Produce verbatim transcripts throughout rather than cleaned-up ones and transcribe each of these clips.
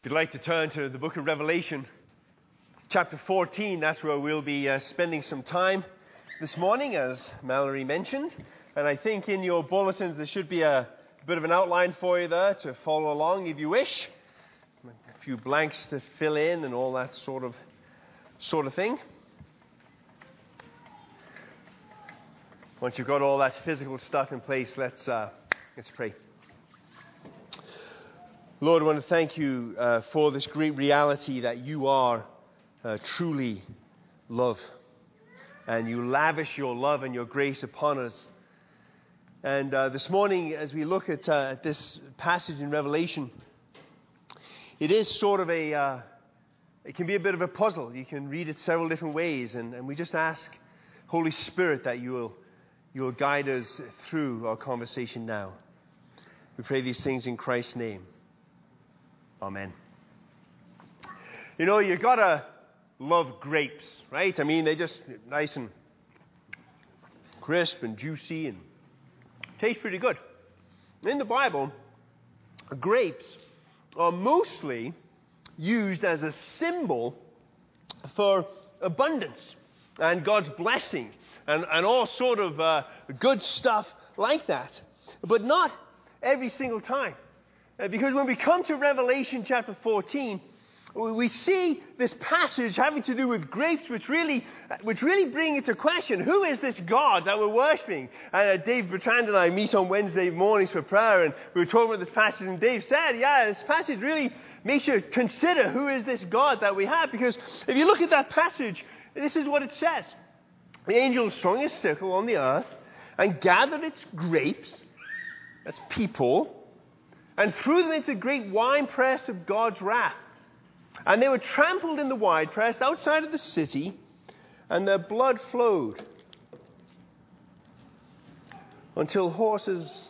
If you'd like to turn to the book of Revelation, chapter fourteen, that's where we'll be uh, spending some time this morning, as Mallory mentioned. And I think in your bulletins there should be a bit of an outline for you there to follow along if you wish. A few blanks to fill in and all that sort of sort of thing. Once you've got all that physical stuff in place, let's uh, let's pray. Lord, I want to thank you uh, for this great reality that you are uh, truly love. And you lavish your love and your grace upon us. And uh, this morning, as we look at, uh, at this passage in Revelation, it is sort of a, uh, it can be a bit of a puzzle. You can read it several different ways. And, and we just ask, Holy Spirit, that you will, you will guide us through our conversation now. We pray these things in Christ's name. Amen. You know, you gotta love grapes, right? I mean, they're just nice and crisp and juicy and taste pretty good. In the Bible, grapes are mostly used as a symbol for abundance and God's blessing and, and all sort of uh, good stuff like that. But not every single time. Because when we come to Revelation chapter fourteen, we see this passage having to do with grapes, which really, which really bring into question, who is this God that we're worshiping? And uh, Dave Bertrand and I meet on Wednesday mornings for prayer, and we were talking about this passage, and Dave said, yeah, this passage really makes you consider who is this God that we have. Because if you look at that passage, this is what it says. The angel strung his sickle on the earth and gathered its grapes, that's people, and threw them into the great winepress of God's wrath. And they were trampled in the winepress outside of the city, and their blood flowed until horses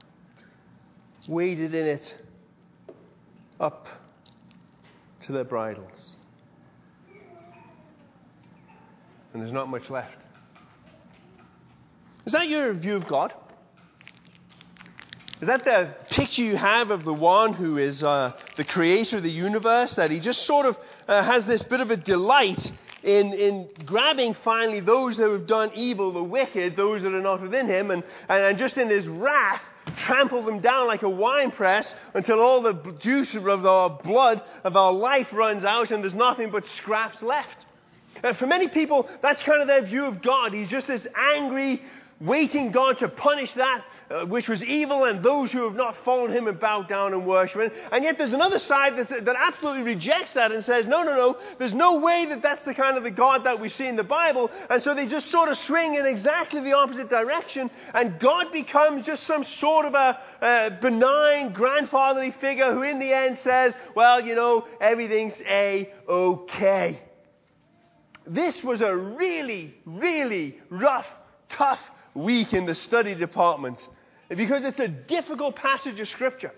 waded in it up to their bridles. And there's not much left. Is that your view of God? Is that the picture you have of the one who is uh, the creator of the universe? That he just sort of uh, has this bit of a delight in, in grabbing finally those that have done evil, the wicked, those that are not within him, and, and, and just in his wrath trample them down like a winepress until all the juice of our blood, of our life runs out and there's nothing but scraps left. And for many people, that's kind of their view of God. He's just this angry, waiting God to punish that uh, which was evil and those who have not followed him and bowed down and worship him. And yet there's another side that, that absolutely rejects that and says, no, no, no, there's no way that that's the kind of the God that we see in the Bible. And so they just sort of swing in exactly the opposite direction, and God becomes just some sort of a uh, benign grandfatherly figure who in the end says, well, you know, everything's A-okay. This was a really, really rough, tough week in the study department because it's a difficult passage of Scripture.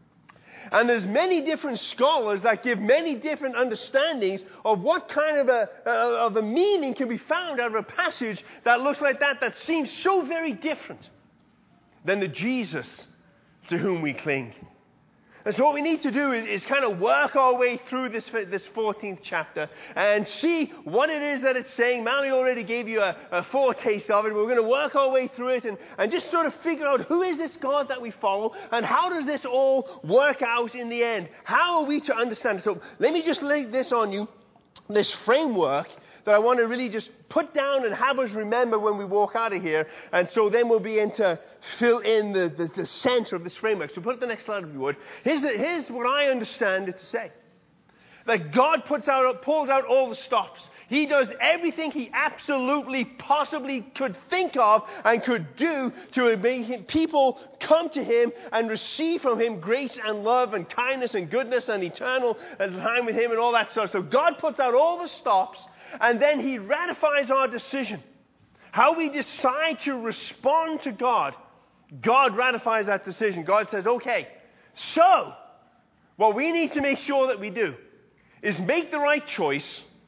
And there's many different scholars that give many different understandings of what kind of a, uh, of a meaning can be found out of a passage that looks like that, that seems so very different than the Jesus to whom we cling. And so what we need to do is, is kind of work our way through this this fourteenth chapter and see what it is that it's saying. Mallory already gave you a, a foretaste of it. We're going to work our way through it and, and just sort of figure out who is this God that we follow and how does this all work out in the end? How are we to understand it? So let me just lay this on you, this framework that I want to really just put down and have us remember when we walk out of here. And so then we'll be in to fill in the, the, the center of this framework. So put up the next slide if you would. Here's, the, here's what I understand it to say. That God puts out, pulls out all the stops. He does everything he absolutely possibly could think of and could do to make people come to him and receive from him grace and love and kindness and goodness and eternal time with him and all that stuff. So God puts out all the stops, and then he ratifies our decision. How we decide to respond to God, God ratifies that decision. God says, okay, so what we need to make sure that we do is make the right choice,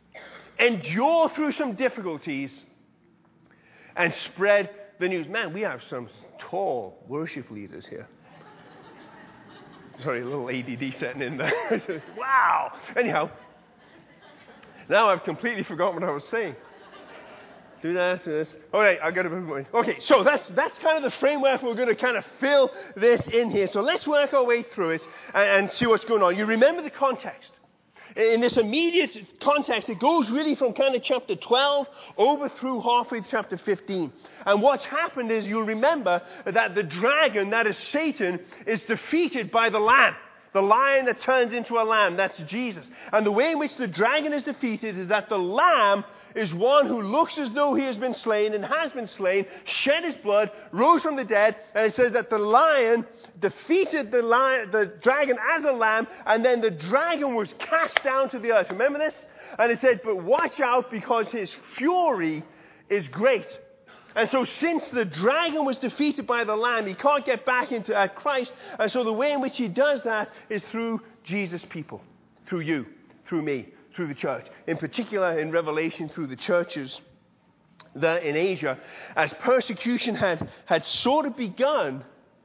endure through some difficulties, and spread the news. Man, we have some tall worship leaders here. Sorry, a little A D D setting in there. Wow. Anyhow, now I've completely forgotten what I was saying. Do that, do this. All right, I got to move my. Okay, so that's that's kind of the framework we're going to kind of fill this in here. So let's work our way through it and, and see what's going on. You remember the context. In this immediate context, it goes really from kind of chapter twelve over through halfway to chapter fifteen. And what's happened is you'll remember that the dragon, that is Satan, is defeated by the Lamb. The lion that turns into a lamb, that's Jesus. And the way in which the dragon is defeated is that the Lamb is one who looks as though he has been slain and has been slain, shed his blood, rose from the dead, and it says that the lion defeated the lion, the dragon as a lamb, and then the dragon was cast down to the earth. Remember this? And it said, but watch out because his fury is great. And so since the dragon was defeated by the Lamb, he can't get back into at Christ. And so the way in which he does that is through Jesus' people, through you, through me, through the church. In particular, in Revelation, through the churches there in Asia, as persecution had, had sort of begun,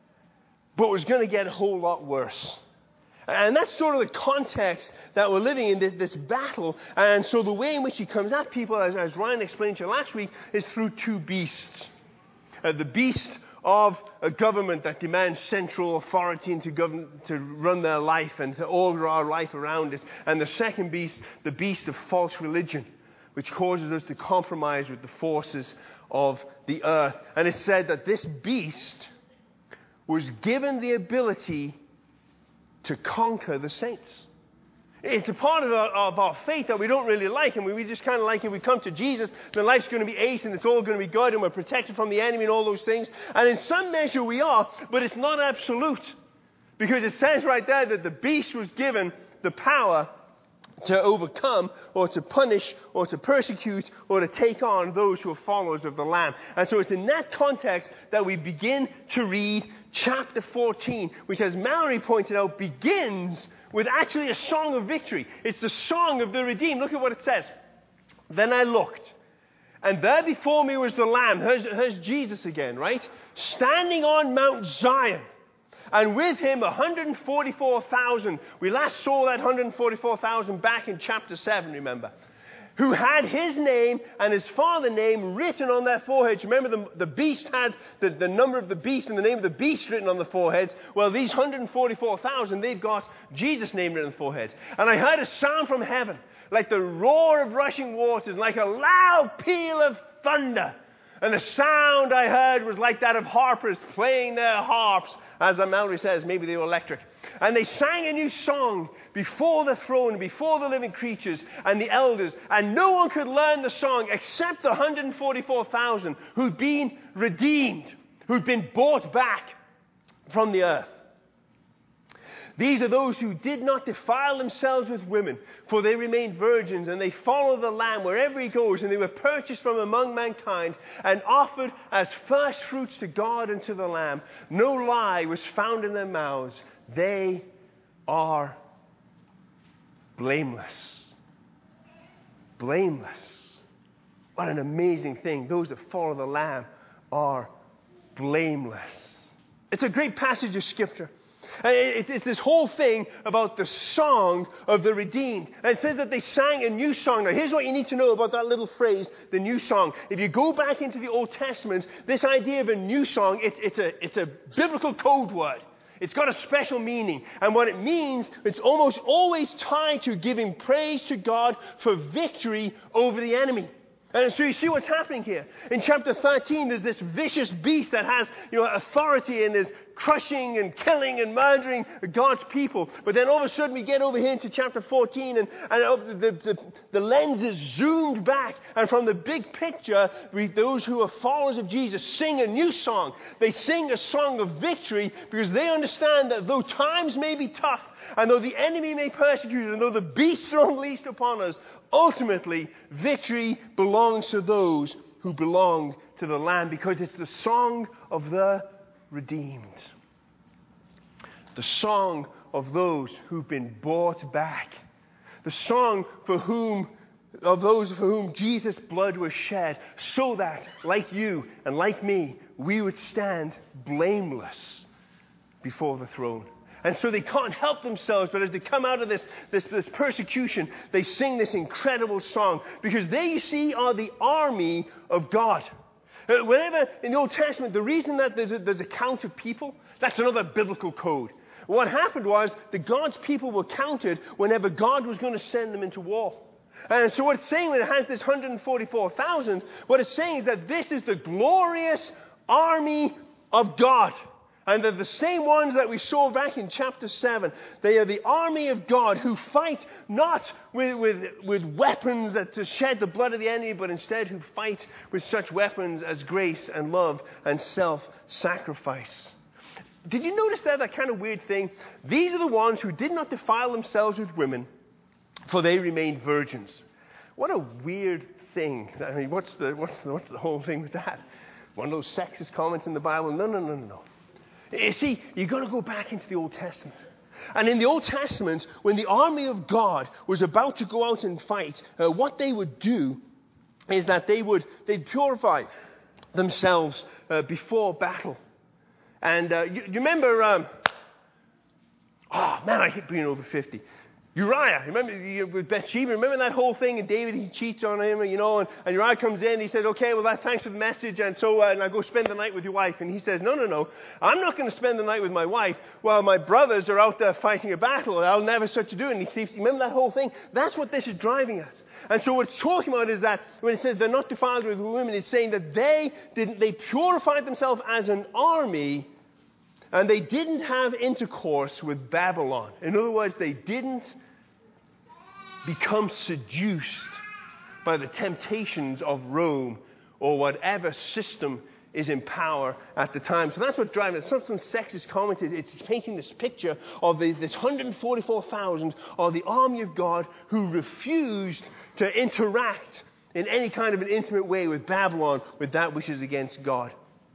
but was going to get a whole lot worse. And that's sort of the context that we're living in, this, this battle. And so the way in which he comes at people, as, as Ryan explained to you last week, is through two beasts. Uh, the beast of a government that demands central authority and to, govern, to run their life and to order our life around us. And the second beast, the beast of false religion, which causes us to compromise with the forces of the earth. And it said that this beast was given the ability to conquer the saints. It's a part of our, of our faith that we don't really like, and we, we just kind of like if we come to Jesus, then life's going to be ace and it's all going to be good and we're protected from the enemy and all those things. And in some measure we are, but it's not absolute. Because it says right there that the beast was given the power to overcome or to punish or to persecute or to take on those who are followers of the Lamb. And so it's in that context that we begin to read chapter fourteen, which, as Mallory pointed out, begins with actually a song of victory. It's the song of the redeemed. Look at what it says. Then I looked, and there before me was the Lamb. Here's, here's Jesus again, right? Standing on Mount Zion. And with him, one hundred forty-four thousand. We last saw that one hundred forty-four thousand back in chapter seven, remember? Who had his name and his father's name written on their foreheads. Remember, the, the beast had the, the number of the beast and the name of the beast written on the foreheads. Well, these one hundred forty-four thousand, they've got Jesus' name written on the foreheads. And I heard a sound from heaven, like the roar of rushing waters, like a loud peal of thunder. And the sound I heard was like that of harpers playing their harps. As Mallory says, maybe they were electric. And they sang a new song before the throne, before the living creatures and the elders. And no one could learn the song except the one hundred forty-four thousand who'd been redeemed, who'd been bought back from the earth. These are those who did not defile themselves with women, for they remained virgins, and they followed the Lamb wherever he goes, and they were purchased from among mankind and offered as first fruits to God and to the Lamb. No lie was found in their mouths. They are blameless. Blameless. What an amazing thing. Those that follow the Lamb are blameless. It's a great passage of Scripture. It's this whole thing about the song of the redeemed. And it says that they sang a new song. Now, here's what you need to know about that little phrase, the new song. If you go back into the Old Testament, this idea of a new song, it, it's, a, it's a biblical code word. It's got a special meaning. And what it means, it's almost always tied to giving praise to God for victory over the enemy. And so you see what's happening here. In chapter thirteen, there's this vicious beast that has, you know, authority and is crushing and killing and murdering God's people. But then all of a sudden we get over here into chapter fourteen and, and the, the, the lens is zoomed back. And from the big picture, we, those who are followers of Jesus sing a new song. They sing a song of victory because they understand that though times may be tough, and though the enemy may persecute us, and though the beasts are unleashed upon us, ultimately victory belongs to those who belong to the Lamb, because it's the song of the redeemed. The song of those who've been bought back. The song for whom, of those for whom Jesus' blood was shed, so that, like you and like me, we would stand blameless before the throne. And so they can't help themselves, but as they come out of this, this, this persecution, they sing this incredible song. Because they, you see, are the army of God. Uh, whenever in the Old Testament, the reason that there's a, there's a count of people, that's another biblical code. What happened was that God's people were counted whenever God was going to send them into war. And so what it's saying when it has this one hundred forty-four thousand, what it's saying is that this is the glorious army of God. And they're the same ones that we saw back in chapter seven. They are the army of God who fight not with, with, with weapons that to shed the blood of the enemy, but instead who fight with such weapons as grace and love and self-sacrifice. Did you notice that, that kind of weird thing? These are the ones who did not defile themselves with women, for they remained virgins. What a weird thing. I mean, what's the, what's the, what's the whole thing with that? One of those sexist comments in the Bible? No, no, no, no, no. You see, you've got to go back into the Old Testament. And in the Old Testament, when the army of God was about to go out and fight, uh, what they would do is that they would they'd purify themselves uh, before battle. And uh, you, you remember, um, oh man, I hate being over fifty. Uriah, remember with Bathsheba, remember that whole thing, and David, he cheats on him, you know, and, and Uriah comes in, he says, okay, well, that, thanks for the message, and so uh, and I go spend the night with your wife. And he says, no, no, no, I'm not going to spend the night with my wife while my brothers are out there fighting a battle. I'll never such to do. And he says, remember that whole thing? That's what this is driving at. And so what it's talking about is that when it says they're not defiled with women, it's saying that they didn't, they purified themselves as an army, and they didn't have intercourse with Babylon. In other words, they didn't become seduced by the temptations of Rome or whatever system is in power at the time. So that's what driving it. Some, some sexist commented, it's painting this picture of the, this one hundred forty-four thousand of the army of God who refused to interact in any kind of an intimate way with Babylon, with that which is against God.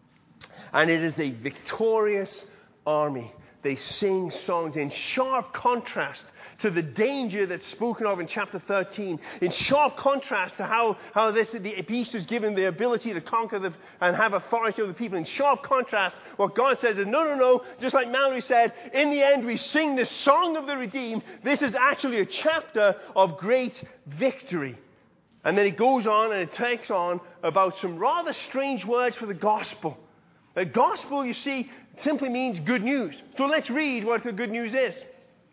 And it is a victorious army. They sing songs in sharp contrast to the danger that's spoken of in chapter thirteen, in sharp contrast to how, how this, the beast is given the ability to conquer the, and have authority over the people. In sharp contrast, what God says is, no, no, no, just like Mallory said, in the end we sing this song of the redeemed. This is actually a chapter of great victory. And then it goes on and it takes on about some rather strange words for the gospel. The gospel, you see, simply means good news. So let's read what the good news is.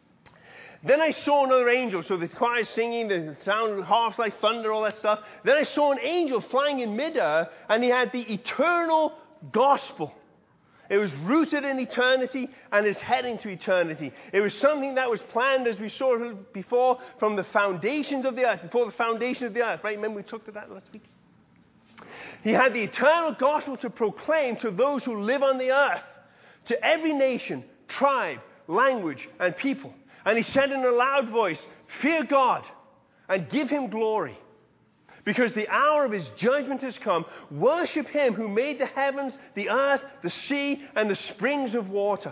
Then I saw another angel. So the choir is singing, the sound harps like thunder, all that stuff. Then I saw an angel flying in midair, and he had the eternal gospel. It was rooted in eternity and is heading to eternity. It was something that was planned, as we saw before, from the foundations of the earth, before the foundation of the earth. Right? Remember we talked about that last week? He had the eternal gospel to proclaim to those who live on the earth, to every nation, tribe, language, and people. And he said in a loud voice, fear God and give him glory, because the hour of his judgment has come. Worship him who made the heavens, the earth, the sea, and the springs of water.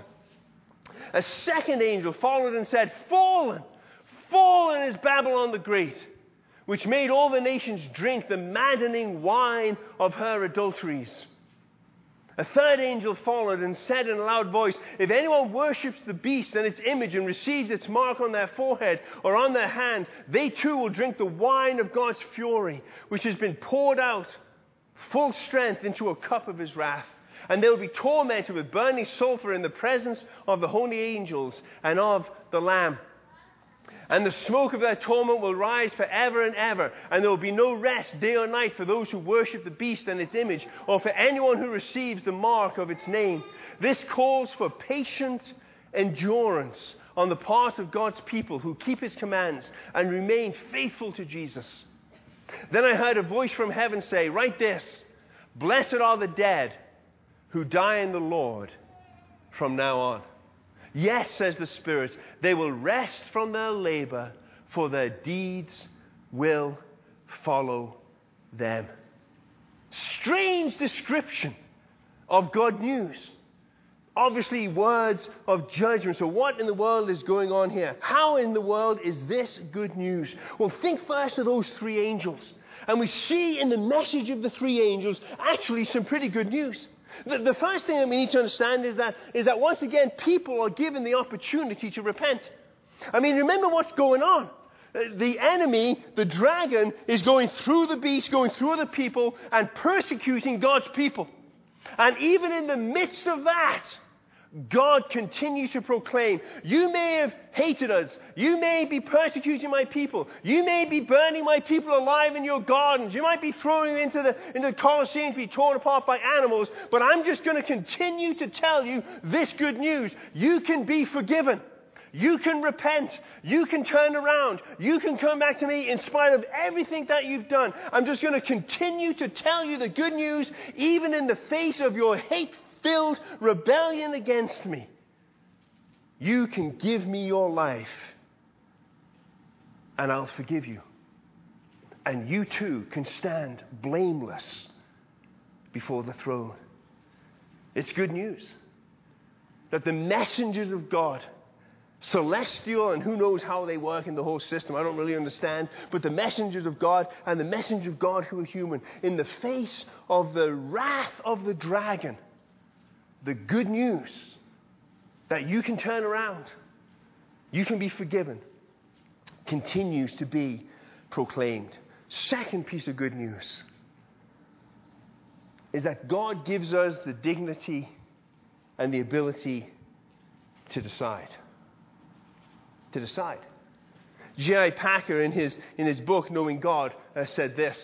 A second angel followed and said, fallen, fallen is Babylon the Great, which made all the nations drink the maddening wine of her adulteries. A third angel followed and said in a loud voice, if anyone worships the beast and its image and receives its mark on their forehead or on their hands, they too will drink the wine of God's fury, which has been poured out full strength into a cup of his wrath. And they will be tormented with burning sulfur in the presence of the holy angels and of the Lamb. And the smoke of their torment will rise forever and ever. And there will be no rest day or night for those who worship the beast and its image, or for anyone who receives the mark of its name. This calls for patient endurance on the part of God's people who keep his commands and remain faithful to Jesus. Then I heard a voice from heaven say, write this, blessed are the dead who die in the Lord from now on. Yes, says the Spirit, they will rest from their labor, for their deeds will follow them. Strange description of good news. Obviously, words of judgment. So what in the world is going on here? How in the world is this good news? Well, think first of those three angels. And we see in the message of the three angels actually some pretty good news. The, the first thing that we need to understand is that, is that once again, people are given the opportunity to repent. I mean, remember what's going on. The enemy, the dragon, is going through the beast, going through other people, and persecuting God's people. And even in the midst of that, God continues to proclaim, you may have hated us. You may be persecuting my people. You may be burning my people alive in your gardens. You might be throwing them into the, into the Colosseum to be torn apart by animals. But I'm just going to continue to tell you this good news. You can be forgiven. You can repent. You can turn around. You can come back to me in spite of everything that you've done. I'm just going to continue to tell you the good news, even in the face of your hate-filled rebellion against me. You can give me your life, and I'll forgive you. And you too can stand blameless before the throne. It's good news that the messengers of God, celestial, and who knows how they work in the whole system, I don't really understand, but the messengers of God and the messengers of God who are human, in the face of the wrath of the dragon, the good news that you can turn around, you can be forgiven, continues to be proclaimed. Second piece of good news is that God gives us the dignity and the ability to decide. To decide. J I Packer, in his, in his book, Knowing God, uh, said this: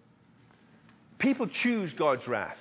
people choose God's wrath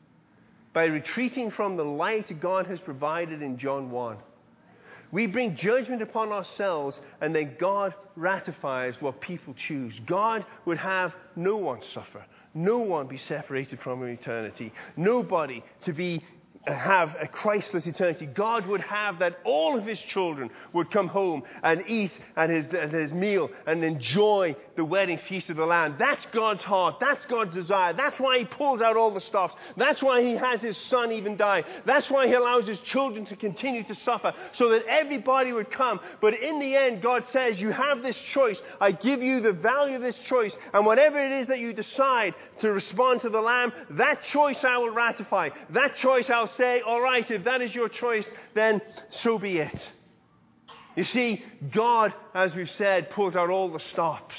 by retreating from the light God has provided in John one. We bring judgment upon ourselves, and then God ratifies what people choose. God would have no one suffer, no one be separated from eternity, nobody to be have a Christless eternity. God would have that all of his children would come home and eat at his, at his meal and enjoy the wedding feast of the Lamb. That's God's heart. That's God's desire. That's why he pulls out all the stops. That's why he has his son even die. That's why he allows his children to continue to suffer, so that everybody would come. But in the end, God says, you have this choice. I give you the value of this choice. And whatever it is that you decide to respond to the Lamb, that choice I will ratify. That choice I'll say, all right, if that is your choice, then so be it. You see, God, as we've said, pulls out all the stops.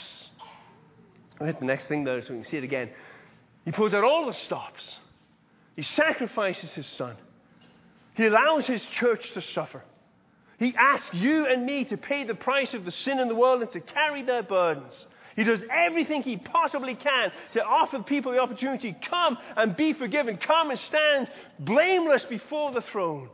I'll hit the next thing there so we can see it again. He pulls out all the stops. He sacrifices his son. He allows his church to suffer. He asks you and me to pay the price of the sin in the world and to carry their burdens. He does everything he possibly can to offer people the opportunity, come and be forgiven. Come and stand blameless before the throne.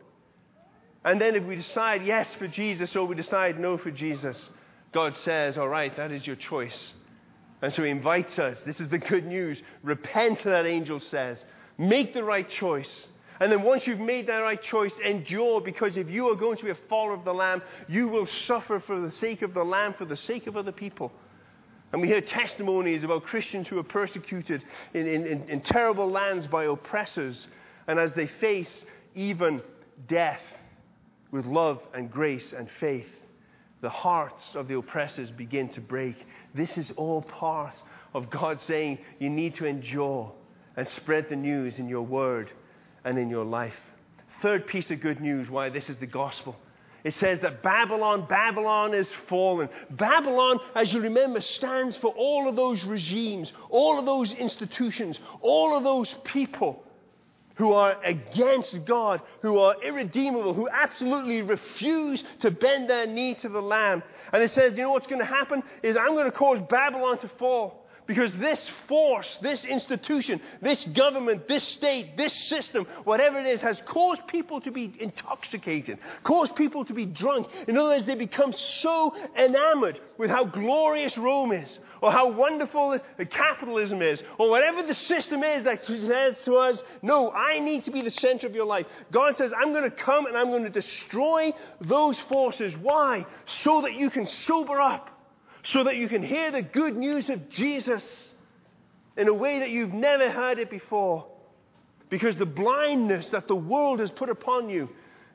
And then if we decide yes for Jesus or we decide no for Jesus, God says, all right, that is your choice. And so he invites us. This is the good news. Repent, that angel says. Make the right choice. And then once you've made that right choice, endure, because if you are going to be a follower of the Lamb, you will suffer for the sake of the Lamb, for the sake of other people. And we hear testimonies about Christians who are persecuted in, in, in, in terrible lands by oppressors. And as they face even death with love and grace and faith, the hearts of the oppressors begin to break. This is all part of God saying you need to endure and spread the news in your word and in your life. Third piece of good news why this is the gospel. It says that Babylon, Babylon is fallen. Babylon, as you remember, stands for all of those regimes, all of those institutions, all of those people who are against God, who are irredeemable, who absolutely refuse to bend their knee to the Lamb. And it says, you know what's going to happen? Is I'm going to cause Babylon to fall. Because this force, this institution, this government, this state, this system, whatever it is, has caused people to be intoxicated, caused people to be drunk. In other words, they become so enamored with how glorious Rome is, or how wonderful capitalism is, or whatever the system is that says to us, no, I need to be the center of your life. God says, I'm going to come and I'm going to destroy those forces. Why? So that you can sober up. So that you can hear the good news of Jesus in a way that you've never heard it before. Because the blindness that the world has put upon you,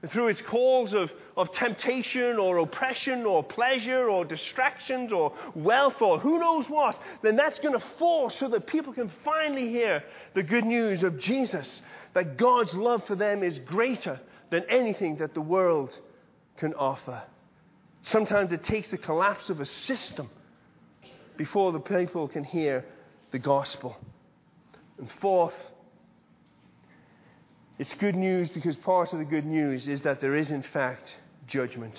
through its calls of, of temptation or oppression or pleasure or distractions or wealth or who knows what, then that's going to fall so that people can finally hear the good news of Jesus, that God's love for them is greater than anything that the world can offer. Sometimes it takes the collapse of a system before the people can hear the gospel. And fourth, it's good news because part of the good news is that there is in fact judgment.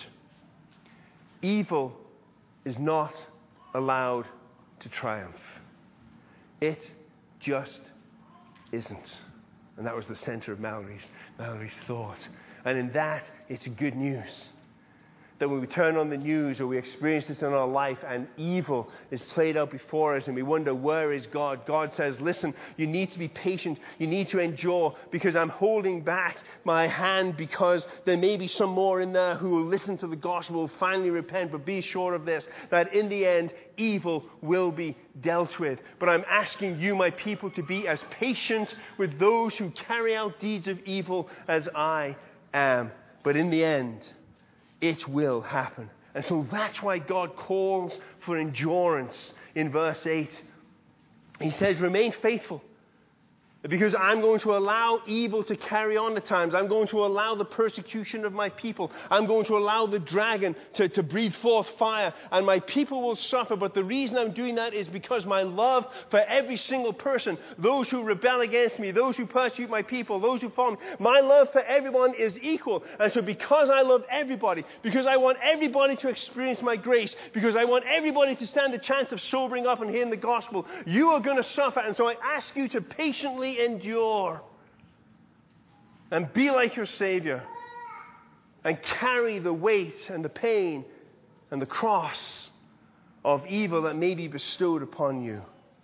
Evil is not allowed to triumph. It just isn't. And that was the center of Mallory's, Mallory's thought. And in that, it's good news. That when we turn on the news or we experience this in our life and evil is played out before us and we wonder, where is God? God says, listen, you need to be patient. You need to endure because I'm holding back my hand because there may be some more in there who will listen to the gospel, will finally repent. But be sure of this, that in the end, evil will be dealt with. But I'm asking you, my people, to be as patient with those who carry out deeds of evil as I am. But in the end, it will happen. And so that's why God calls for endurance in verse eight. He says, remain faithful. Because I'm going to allow evil to carry on at times. I'm going to allow the persecution of my people. I'm going to allow the dragon to, to breathe forth fire. And my people will suffer. But the reason I'm doing that is because my love for every single person, those who rebel against me, those who persecute my people, those who follow me, my love for everyone is equal. And so because I love everybody, because I want everybody to experience my grace, because I want everybody to stand the chance of sobering up and hearing the gospel, you are going to suffer. And so I ask you to patiently endure and be like your Savior and carry the weight and the pain and the cross of evil that may be bestowed upon you.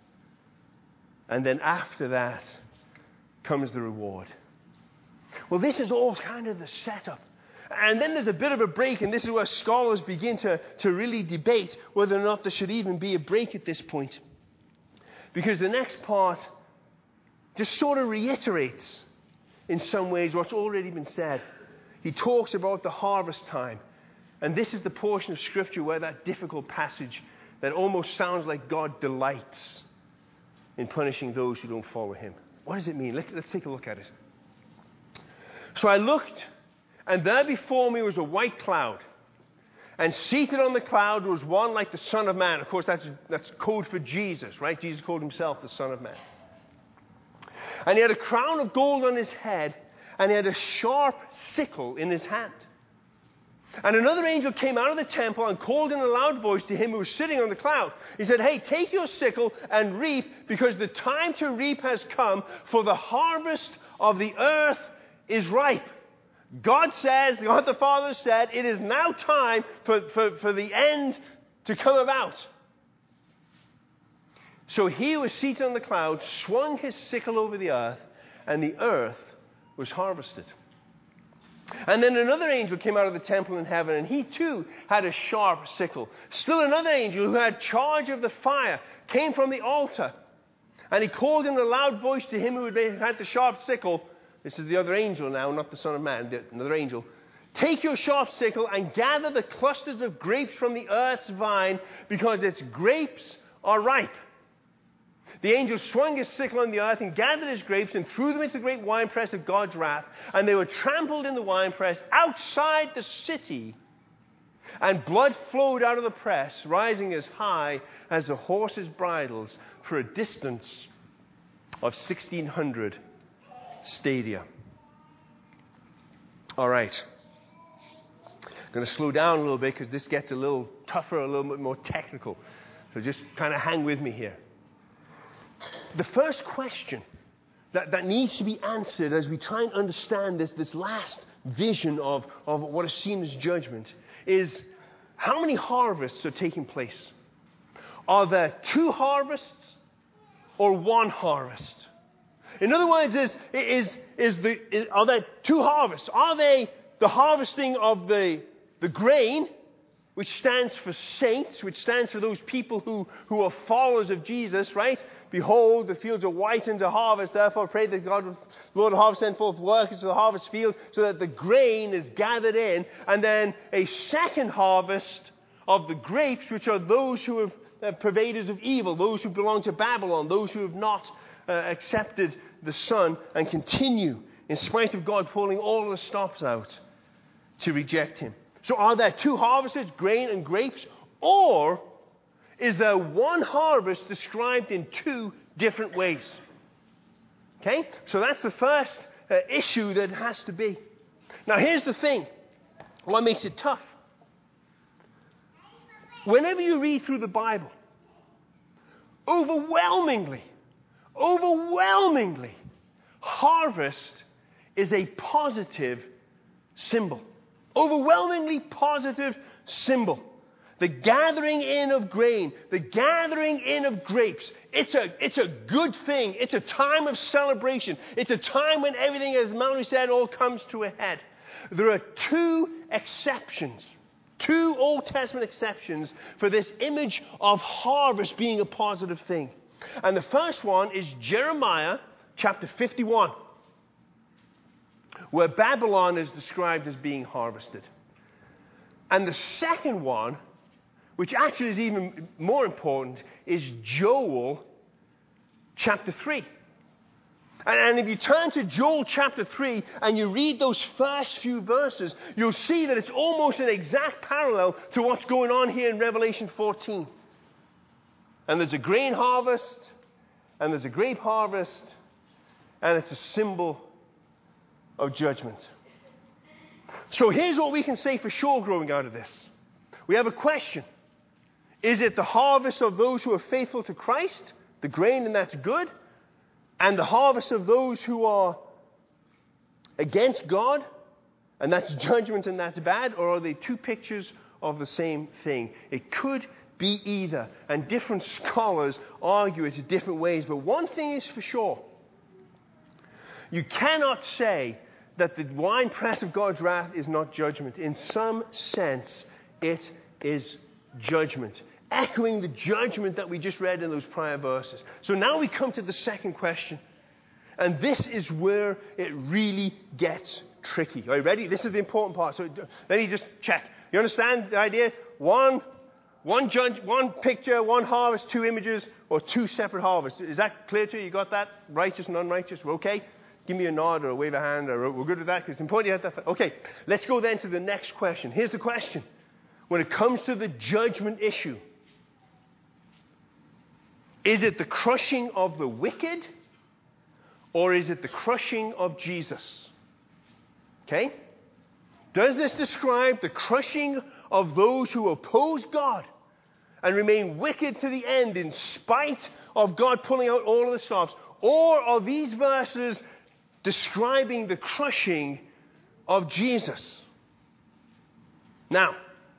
And then after that comes the reward. Well, this is all kind of the setup. And then there's a bit of a break, and this is where scholars begin to, to really debate whether or not there should even be a break at this point. Because the next part just sort of reiterates in some ways what's already been said. He talks about the harvest time. And this is the portion of Scripture where that difficult passage that almost sounds like God delights in punishing those who don't follow him. What does it mean? Let's, let's take a look at it. So I looked, and there before me was a white cloud. And seated on the cloud was one like the Son of Man. Of course, that's, that's code for Jesus, right? Jesus called himself the Son of Man. And he had a crown of gold on his head, and he had a sharp sickle in his hand. And another angel came out of the temple and called in a loud voice to him who was sitting on the cloud. He said, hey, take your sickle and reap, because the time to reap has come, for the harvest of the earth is ripe. God says, God the Father said, it is now time for, for, for the end to come about. So he who was seated on the cloud swung his sickle over the earth, and the earth was harvested. And then another angel came out of the temple in heaven, and he too had a sharp sickle. Still another angel who had charge of the fire came from the altar, and he called in a loud voice to him who had the sharp sickle. This is the other angel now, not the Son of Man, another angel. Take your sharp sickle and gather the clusters of grapes from the earth's vine, because its grapes are ripe. The angel swung his sickle on the earth and gathered his grapes and threw them into the great winepress of God's wrath. And they were trampled in the winepress outside the city. And blood flowed out of the press, rising as high as the horses' bridles, for a distance of sixteen hundred stadia. All right. I'm going to slow down a little bit because this gets a little tougher, a little bit more technical. So just kind of hang with me here. The first question that, that needs to be answered as we try and understand this, this last vision of, of what is seen as judgment is, how many harvests are taking place? Are there two harvests or one harvest? In other words, is, is, is the, is, are there two harvests? Are they the harvesting of the, the grain, which stands for saints, which stands for those people who, who are followers of Jesus, right? Behold, the fields are white unto harvest, therefore pray that God will The Lord of the harvest sent forth workers to the harvest field so that the grain is gathered in. And then a second harvest of the grapes, which are those who are uh, pervaders of evil, those who belong to Babylon, those who have not uh, accepted the Son and continue, in spite of God pulling all the stops out, to reject him. So are there two harvests, grain and grapes? Or is there one harvest described in two different ways? Okay? So that's the first uh, issue that has to be. Now here's the thing. What makes it tough? Whenever you read through the Bible, overwhelmingly, overwhelmingly, harvest is a positive symbol. Overwhelmingly positive symbol. The gathering in of grain, the gathering in of grapes. It's a, it's a good thing. It's a time of celebration. It's a time when everything, as Mallory said, all comes to a head. There are two exceptions, two Old Testament exceptions for this image of harvest being a positive thing. And the first one is Jeremiah chapter fifty-one, where Babylon is described as being harvested. And the second one, which actually is even more important, is Joel chapter three. And, and if you turn to Joel chapter three and you read those first few verses, you'll see that it's almost an exact parallel to what's going on here in Revelation fourteen. And there's a grain harvest, and there's a grape harvest, and it's a symbol of judgment. So here's what we can say for sure growing out of this. We have a question. Is it the harvest of those who are faithful to Christ, the grain, and that's good, and the harvest of those who are against God, and that's judgment and that's bad, or are they two pictures of the same thing? It could be either, and different scholars argue it in different ways, but one thing is for sure. You cannot say that the winepress of God's wrath is not judgment. In some sense, it is judgment, echoing the judgment that we just read in those prior verses. So now we come to the second question, and this is where it really gets tricky. Are you ready? This is the important part. So let me just check. You understand the idea? One, one judge, one picture, one harvest, two images, or two separate harvests. Is that clear to you? You got that? Righteous and unrighteous? We're okay? Give me a nod or a wave of hand, or we're good with that, because it's important you have that. Okay, let's go then to the next question. Here's the question. When it comes to the judgment issue, is it the crushing of the wicked, or is it the crushing of Jesus? Okay? Does this describe the crushing of those who oppose God and remain wicked to the end in spite of God pulling out all of the stops? Or are these verses describing the crushing of Jesus? Now,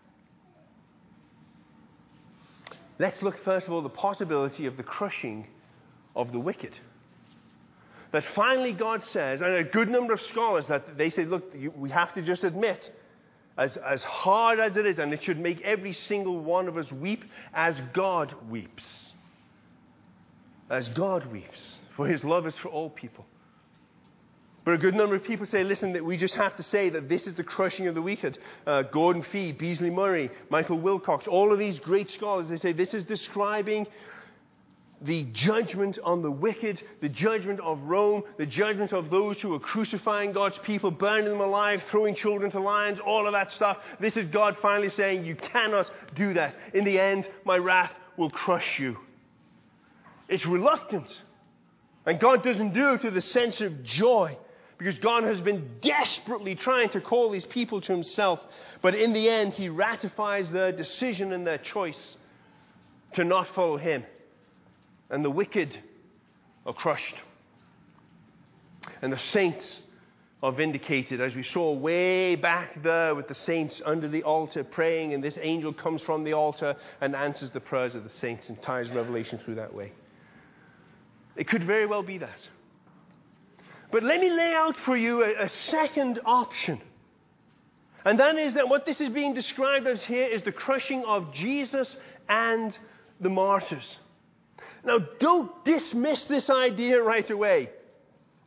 let's look first of all at the possibility of the crushing of the wicked. That finally God says, and a good number of scholars, that they say, look, you, we have to just admit, as, as hard as it is, and it should make every single one of us weep, as God weeps. As God weeps. For his love is for all people. But a good number of people say, listen, that we just have to say that this is the crushing of the wicked. Uh, Gordon Fee, Beasley Murray, Michael Wilcox, all of these great scholars, they say this is describing the judgment on the wicked, the judgment of Rome, the judgment of those who are crucifying God's people, burning them alive, throwing children to lions, all of that stuff. This is God finally saying, you cannot do that. In the end, my wrath will crush you. It's reluctant. And God doesn't do it with a sense of joy, because God has been desperately trying to call these people to himself. But in the end, he ratifies their decision and their choice to not follow him. And the wicked are crushed. And the saints are vindicated, as we saw way back there with the saints under the altar praying, and this angel comes from the altar and answers the prayers of the saints and ties Revelation through that way. It could very well be that. But let me lay out for you a, a second option. And that is that what this is being described as here is the crushing of Jesus and the martyrs. Now, don't dismiss this idea right away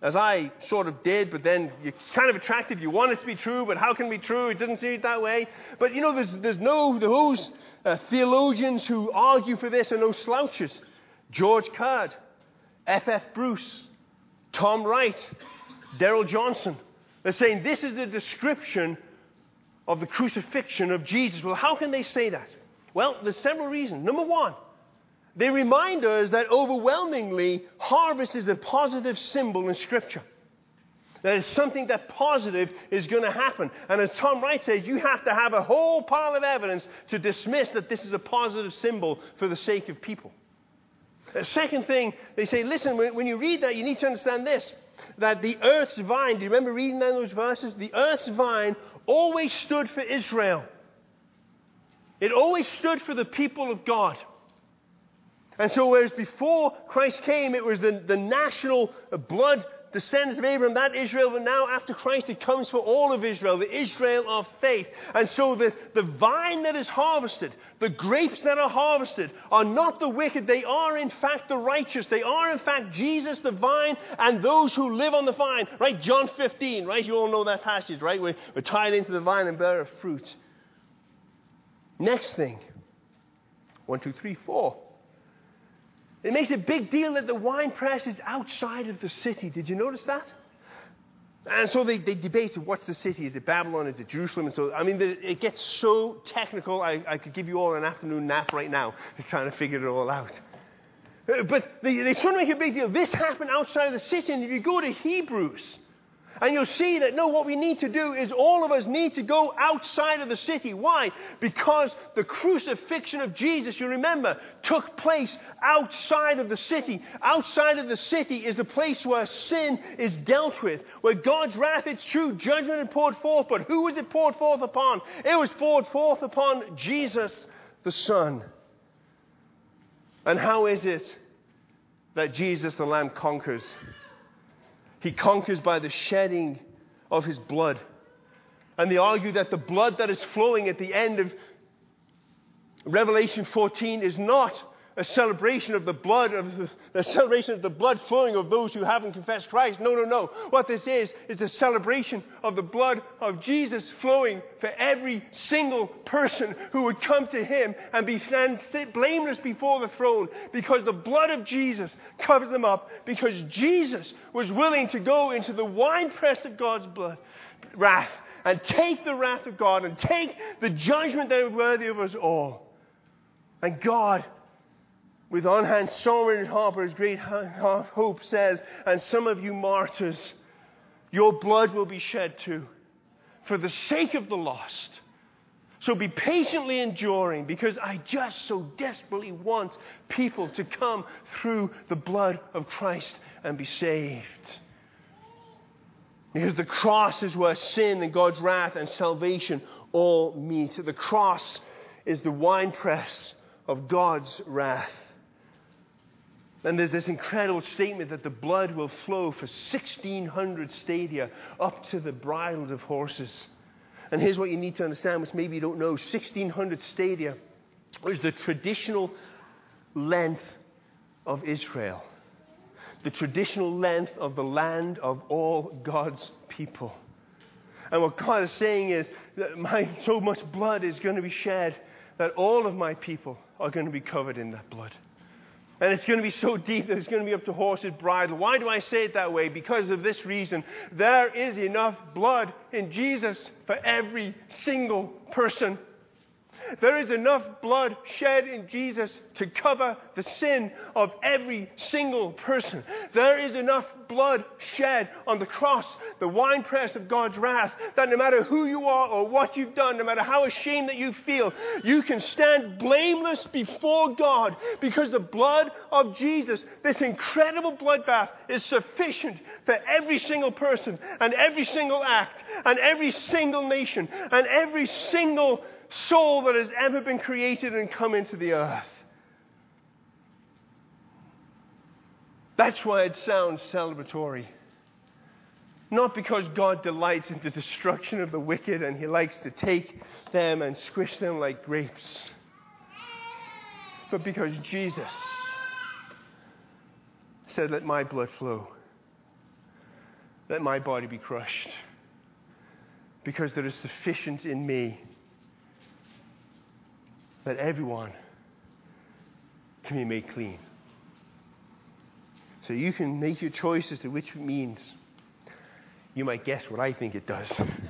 as I sort of did, but then it's kind of attractive. You want it to be true, but how can it be true? It doesn't seem that way. But you know, there's, there's no, those uh, theologians who argue for this are no slouches. George Caird, F F Bruce, Tom Wright, Daryl Johnson. They're saying this is the description of the crucifixion of Jesus. Well, how can they say that? Well, there's several reasons. Number one, they remind us that overwhelmingly, harvest is a positive symbol in Scripture. That it's something that positive is going to happen. And as Tom Wright says, you have to have a whole pile of evidence to dismiss that this is a positive symbol for the sake of people. The second thing, they say, listen, when you read that, you need to understand this. That the earth's vine, do you remember reading those verses? The earth's vine always stood for Israel. It always stood for the people of God. And so whereas before Christ came, it was the, the national blood descendants of Abraham, that Israel, but now after Christ it comes for all of Israel, the Israel of faith. And so the, the vine that is harvested, the grapes that are harvested are not the wicked. They are in fact the righteous. They are in fact Jesus the vine and those who live on the vine. Right? John fifteen, right? You all know that passage, right? We're, we're tied into the vine and bear fruit. Next thing. One, two, three, four. It makes a big deal that the wine press is outside of the city. Did you notice that? And so they, they debated, what's the city? Is it Babylon? Is it Jerusalem? And so, I mean, it gets so technical, I, I could give you all an afternoon nap right now trying to figure it all out. But they, they sort of make a big deal. This happened outside of the city. And if you go to Hebrews, and you'll see that, no, what we need to do is all of us need to go outside of the city. Why? Because the crucifixion of Jesus, you remember, took place outside of the city. Outside of the city is the place where sin is dealt with, where God's wrath, it's true, judgment is poured forth. But who was it poured forth upon? It was poured forth upon Jesus, the Son. And how is it that Jesus, the Lamb, conquers? He conquers by the shedding of his blood. And they argue that the blood that is flowing at the end of Revelation fourteen is not a celebration of the blood of the, a celebration of the blood flowing of those who haven't confessed Christ. No, no, no. What this is is the celebration of the blood of Jesus flowing for every single person who would come to him and be stand blameless before the throne, because the blood of Jesus covers them up, because Jesus was willing to go into the winepress of God's blood, wrath, and take the wrath of God and take the judgment that is worthy of us all. And God, with on hand Soren Harper's great hope, says, and some of you martyrs, your blood will be shed too, for the sake of the lost. So be patiently enduring, because I just so desperately want people to come through the blood of Christ and be saved. Because the cross is where sin and God's wrath and salvation all meet. The cross is the winepress of God's wrath. And there's this incredible statement that the blood will flow for sixteen hundred stadia up to the bridles of horses. And here's what you need to understand, which maybe you don't know. sixteen hundred stadia was the traditional length of Israel. The traditional length of the land of all God's people. And what God is saying is that my, so much blood is going to be shed that all of my people are going to be covered in that blood. And it's going to be so deep that it's going to be up to horse's bridle. Why do I say it that way? Because of this reason. There is enough blood in Jesus for every single person. There is enough blood shed in Jesus to cover the sin of every single person. There is enough blood shed on the cross, the winepress of God's wrath, that no matter who you are or what you've done, no matter how ashamed that you feel, you can stand blameless before God, because the blood of Jesus, this incredible bloodbath, is sufficient for every single person and every single act and every single nation and every single soul that has ever been created and come into the earth. That's why it sounds celebratory. Not because God delights in the destruction of the wicked and he likes to take them and squish them like grapes, but because Jesus said, let my blood flow. let my body be crushed, because there is sufficient in me that everyone can be made clean. So you can make your choice as to which it means. You might guess what I think it does.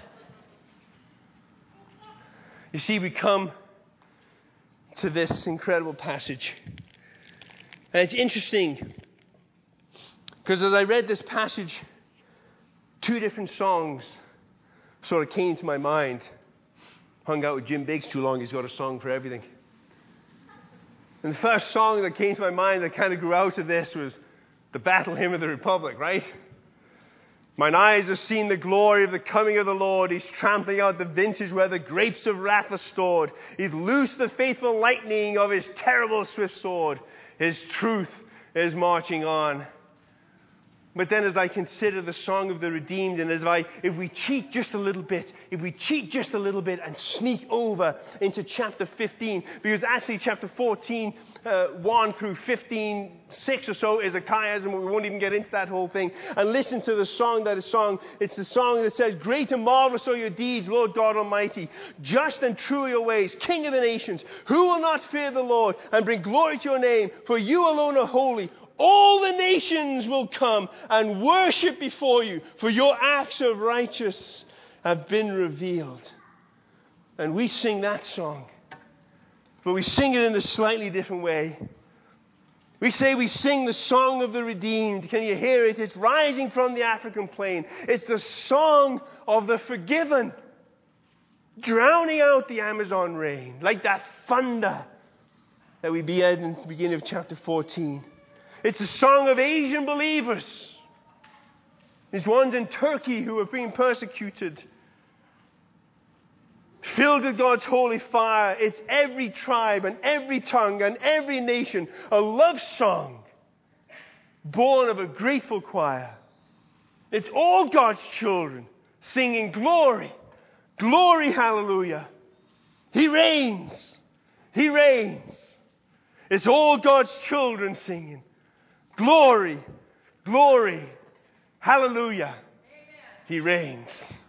You see, we come to this incredible passage. And it's interesting, because as I read this passage, two different songs sort of came to my mind. Hung out with Jim Biggs too long, he's got a song for everything. And the first song that came to my mind that kind of grew out of this was the Battle Hymn of the Republic, right? Mine eyes have seen the glory of the coming of the Lord. He's trampling out the vintage where the grapes of wrath are stored. He's loosed the faithful lightning of his terrible swift sword. His truth is marching on. But then as I consider the song of the redeemed, and as I, if we cheat just a little bit, if we cheat just a little bit and sneak over into chapter fifteen, because actually chapter fourteen, uh, one through fifteen, six or so is a chiasm, and we won't even get into that whole thing. And listen to the song that is sung. It's the song that says, "Great and marvelous are your deeds, Lord God Almighty. Just and true are your ways, King of the nations. Who will not fear the Lord and bring glory to your name? For you alone are holy. All the nations will come and worship before you, for your acts of righteousness have been revealed." And we sing that song, but we sing it in a slightly different way. We say we sing the song of the redeemed. Can you hear it? It's rising from the African plain. It's the song of the forgiven, drowning out the Amazon rain, like that thunder that we began in the beginning of chapter fourteen. It's a song of Asian believers. These ones in Turkey who are being persecuted. Filled with God's holy fire. It's every tribe and every tongue and every nation. A love song born of a grateful choir. It's all God's children singing glory. Glory, hallelujah. He reigns. He reigns. It's all God's children singing. Glory, glory, hallelujah. Amen. He reigns.